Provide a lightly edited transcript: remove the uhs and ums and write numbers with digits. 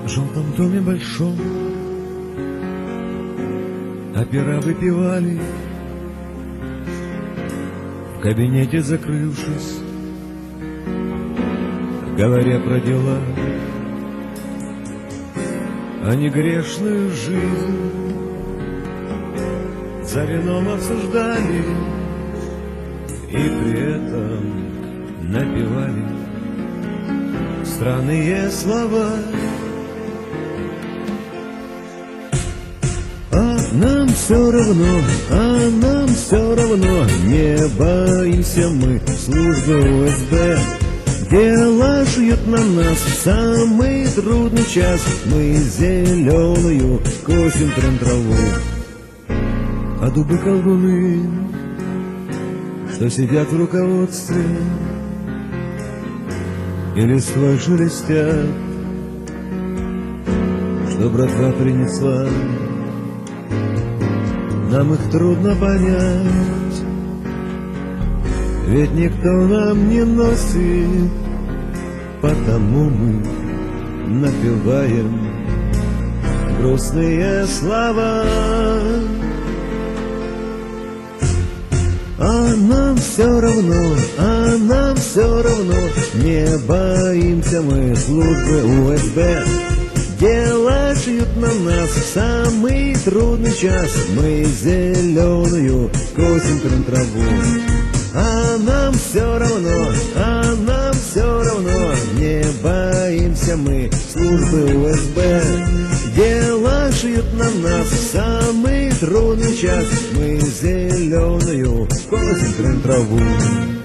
В желтом доме большом опера выпивали, в кабинете закрывшись, говоря про дела, а не грешную жизнь, за вином обсуждали и при этом напевали странные слова. А нам все равно, не боимся мы службы УСБ, где ложат на нас в самый трудный час. Мы зеленую косим прям траву, а дубы колдуны, что сидят в руководстве, и листвой шелестят, что братва принесла. Нам их трудно понять, ведь никто нам не носит, потому мы напеваем грустные слова. А нам все равно, не боимся мы службы УСБ, где ложат на нас в самый трудный час. Мы зеленую косим прям траву. А нам все равно, не боимся мы службы УСБ, где ложат на нас в самый трудный час. Мы зеленую косим прям траву.